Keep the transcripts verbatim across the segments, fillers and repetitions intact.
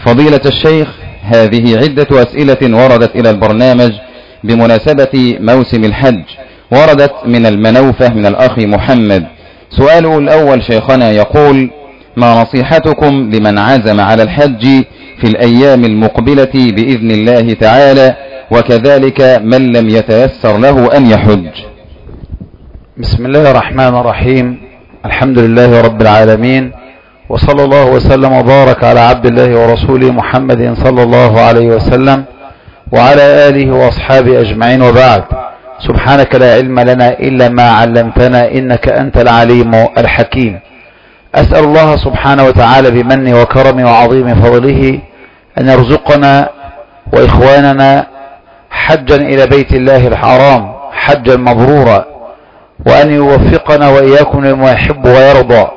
فضيلة الشيخ، هذه عدة أسئلة وردت إلى البرنامج بمناسبة موسم الحج، وردت من المنوفة من الأخ محمد. سؤاله الأول شيخنا يقول: ما نصيحتكم لمن عزم على الحج في الأيام المقبلة بإذن الله تعالى، وكذلك من لم يتيسر له أن يحج؟ بسم الله الرحمن الرحيم، الحمد لله رب العالمين، وصلى الله وسلم وبارك على عبد الله ورسوله محمد صلى الله عليه وسلم وعلى آله وأصحابه أجمعين، وبعد. سبحانك لا علم لنا إلا ما علمتنا إنك أنت العليم الحكيم. أسأل الله سبحانه وتعالى بمنه وكرمه وعظيم فضله أن يرزقنا وإخواننا حجا إلى بيت الله الحرام حجا مبرورا، وأن يوفقنا وإياكم لما يحب ويرضى.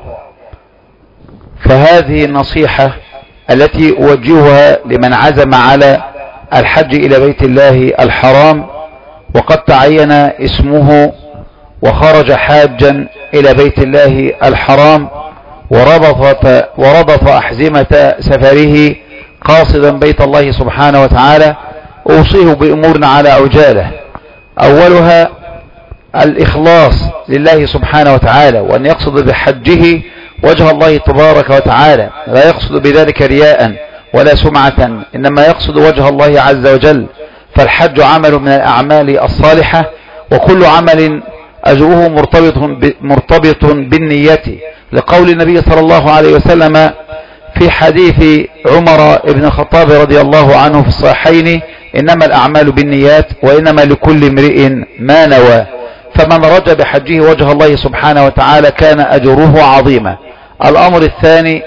فهذه النصيحة التي أوجهها لمن عزم على الحج إلى بيت الله الحرام وقد تعين اسمه وخرج حاجا إلى بيت الله الحرام وربط, وربط أحزمة سفره قاصدا بيت الله سبحانه وتعالى، أوصيه بأمور على عجالة. أولها الإخلاص لله سبحانه وتعالى، وأن يقصد بحجه وجه الله تبارك وتعالى، لا يقصد بذلك رياء ولا سمعة، إنما يقصد وجه الله عز وجل. فالحج عمل من الأعمال الصالحة، وكل عمل أجره مرتبط مرتبط بالنية، لقول النبي صلى الله عليه وسلم في حديث عمر بن الخطاب رضي الله عنه في الصحيحين: إنما الأعمال بالنيات وإنما لكل امرئ ما نوى. فمن رجى بحجه وجه الله سبحانه وتعالى كان أجره عظيما. الأمر الثاني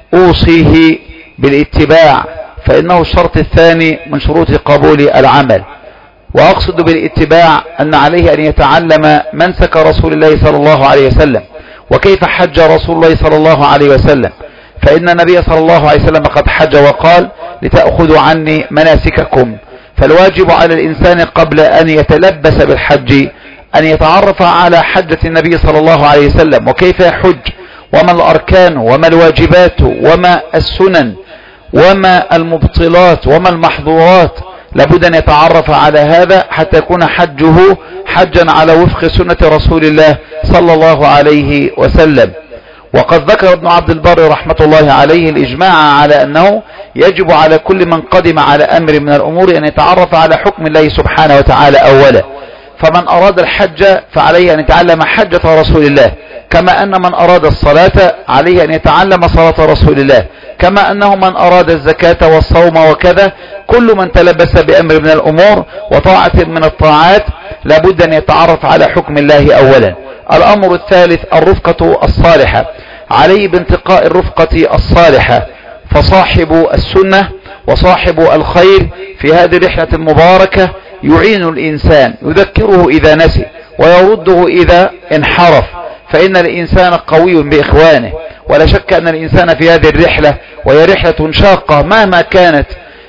أوصيه بالاتباع، فإنه الشرط الثاني من شروط قبول العمل. وأقصد بالاتباع أن عليه أن يتعلم منسك رسول الله صلى الله عليه وسلم، وكيف حج رسول الله صلى الله عليه وسلم، فإن النبي صلى الله عليه وسلم قد حج وقال: لتأخذوا عني مناسككم. فالواجب على الإنسان قبل أن يتلبس بالحج أن يتعرف على حجة النبي صلى الله عليه وسلم، وكيف يحج، وما الأركان، وما الواجبات، وما السنن، وما المبطلات، وما المحظورات. لابد أن يتعرف على هذا حتى يكون حجه حجا على وفق سنة رسول الله صلى الله عليه وسلم. وقد ذكر ابن عبد البر رحمة الله عليه الإجماع على أنه يجب على كل من قدم على أمر من الأمور أن يتعرف على حكم الله سبحانه وتعالى أولا. فمن أراد الحج فعليه أن يتعلم حجة رسول الله، كما أن من أراد الصلاة عليه أن يتعلم صلاة رسول الله، كما أنه من أراد الزكاة والصوم وكذا. كل من تلبس بأمر من الأمور وطاعة من الطاعات لابد أن يتعرف على حكم الله أولا. الأمر الثالث الرفقة الصالحة، عليه بانتقاء الرفقة الصالحة. فصاحب السنة وصاحب الخير في هذه الرحلة المباركة يعين الإنسان، يذكره إذا نسي ويرده إذا انحرف، فإن الإنسان قوي بإخوانه. ولا شك أن الإنسان في هذه الرحلة، وهي رحلة شاقة مهما كانت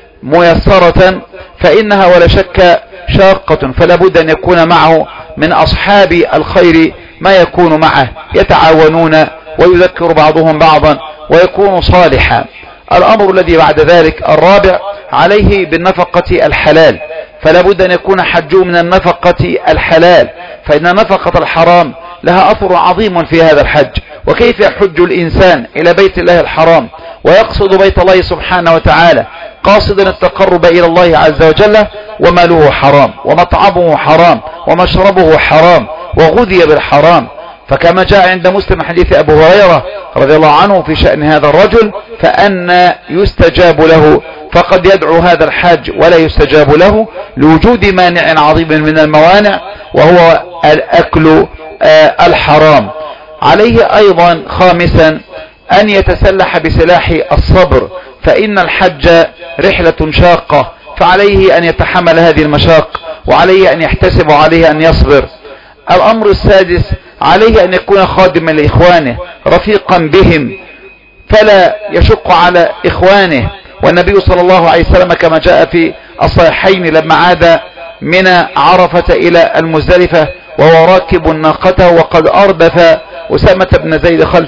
ميسرة فإنها ولا شك شاقة، فلا بد أن يكون معه من أصحاب الخير ما يكون معه، يتعاونون ويذكر بعضهم بعضا ويكون صالحا. الأمر الذي بعد ذلك الرابع عليه بالنفقة الحلال، فلا بد أن يكون حجه من النفقة الحلال، فإن نفقة الحرام لها أثر عظيم في هذا الحج. وكيف يحج الإنسان إلى بيت الله الحرام ويقصد بيت الله سبحانه وتعالى قاصدا التقرب إلى الله عز وجل وماله حرام ومطعمه حرام ومشربه حرام وغذي بالحرام؟ فكما جاء عند مسلم حديث أبو هريرة رضي الله عنه في شأن هذا الرجل: فأن يستجاب له؟ فقد يدعو هذا الحاج ولا يستجاب له لوجود مانع عظيم من الموانع، وهو الأكل الحرام. عليه أيضا خامسا أن يتسلح بسلاح الصبر، فإن الحج رحلة شاقة، فعليه أن يتحمل هذه المشاق، وعليه أن يحتسب، وعليه أن يصبر. الأمر السادس عليه أن يكون خادما لإخوانه رفيقا بهم، فلا يشق على إخوانه. والنبي صلى الله عليه وسلم كما جاء في الصحيحين لما عاد من عرفة إلى المزدلفة وهو راكب ناقته وقد أردف أسامة بن زيد خلفه،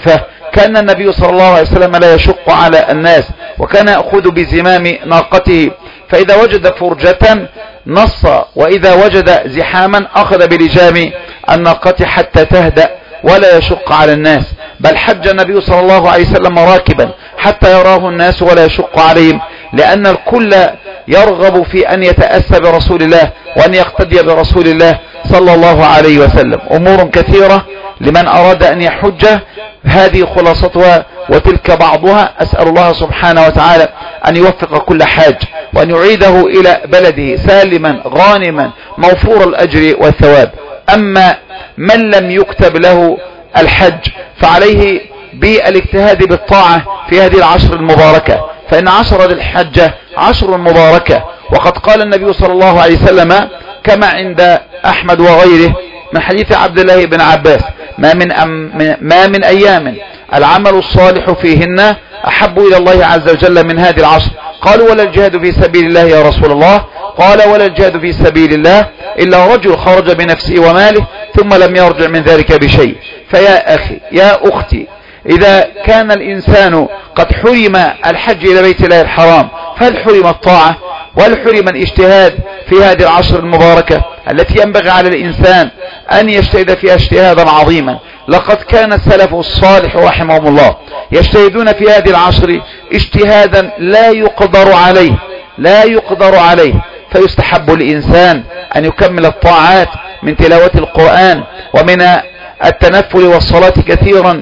كان النبي صلى الله عليه وسلم لا يشق على الناس، وكان يأخذ بزمام ناقته، فإذا وجد فرجة نص، وإذا وجد زحاما أخذ بلجام الناقة حتى تهدأ ولا يشق على الناس. بل حج النبي صلى الله عليه وسلم راكبا حتى يراه الناس ولا يشق عليهم، لأن الكل يرغب في أن يتأسى برسول الله وأن يقتدي برسول الله صلى الله عليه وسلم. أمور كثيرة لمن أراد أن يحج، هذه خلاصتها وتلك بعضها. أسأل الله سبحانه وتعالى أن يوفق كل حاج وأن يعيده إلى بلده سالما غانما موفور الأجر والثواب. أما من لم يكتب له الحج فعليه بالاجتهاد بالطاعة في هذه العشر المباركة، فإن عشر ذي الحجة عشر مباركة. وقد قال النبي صلى الله عليه وسلم كما عند أحمد وغيره من حديث عبد الله بن عباس: ما من, أم ما من أيام العمل الصالح فيهن أحب إلى الله عز وجل من هذه العشر. قالوا: ولا الجهاد في سبيل الله يا رسول الله؟ قال: ولا الجهاد في سبيل الله إلا رجل خرج بنفسه وماله ثم لم يرجع من ذلك بشيء. فيا أخي يا أختي، إذا كان الإنسان قد حرم الحج إلى بيت الله الحرام، فهل حرم الطاعة وهل حرم الاجتهاد في هذه العشر المباركة التي ينبغي على الإنسان أن يجتهد فيها اجتهادا عظيما؟ لقد كان السلف الصالح رحمهم الله يجتهدون في هذه العشر اجتهادا لا يقدر عليه لا يقدر عليه فيستحب الإنسان أن يكمل الطاعات من تلاوة القرآن ومن التنفل والصلاة كثيرا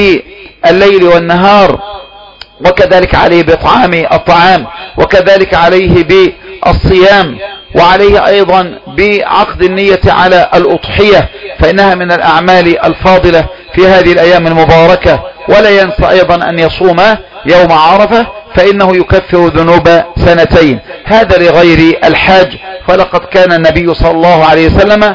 بالليل والنهار، وكذلك عليه بإطعام الطعام، وكذلك عليه بالصيام، وعليه أيضا بعقد النية على الأضحية، فإنها من الأعمال الفاضلة في هذه الأيام المباركة. ولا ينسى أيضا أن يصوم يوم عرفة، فإنه يكفر ذنوب سنتين. هذا لغير الحاج، فلقد كان النبي صلى الله عليه وسلم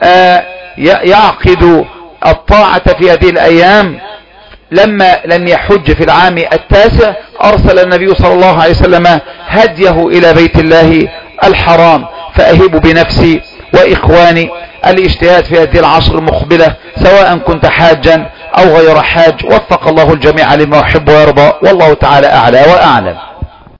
يعقد الطاعة في هذه الأيام. لما لم يحج في العام التاسع أرسل النبي صلى الله عليه وسلم هديه إلى بيت الله الحرام. فأهب بنفسي وإخواني الاجتهاد في هذه العشر المقبلة، سواء كنت حاجا أو غير حاج. وفق الله الجميع لما يحب ويرضى، والله تعالى أعلى وأعلم.